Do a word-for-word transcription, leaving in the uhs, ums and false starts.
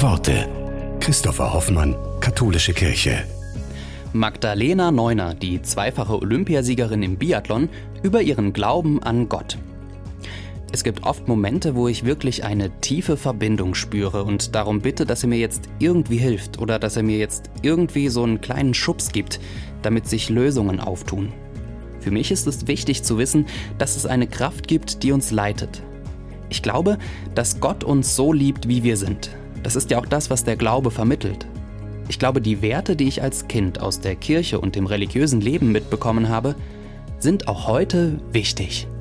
Worte. Christopher Hoffmann, Katholische Kirche. Magdalena Neuner, die zweifache Olympiasiegerin im Biathlon, über ihren Glauben an Gott. Es gibt oft Momente, wo ich wirklich eine tiefe Verbindung spüre und darum bitte, dass er mir jetzt irgendwie hilft oder dass er mir jetzt irgendwie so einen kleinen Schubs gibt, damit sich Lösungen auftun. Für mich ist es wichtig zu wissen, dass es eine Kraft gibt, die uns leitet. Ich glaube, dass Gott uns so liebt, wie wir sind. Das ist ja auch das, was der Glaube vermittelt. Ich glaube, die Werte, die ich als Kind aus der Kirche und dem religiösen Leben mitbekommen habe, sind auch heute wichtig.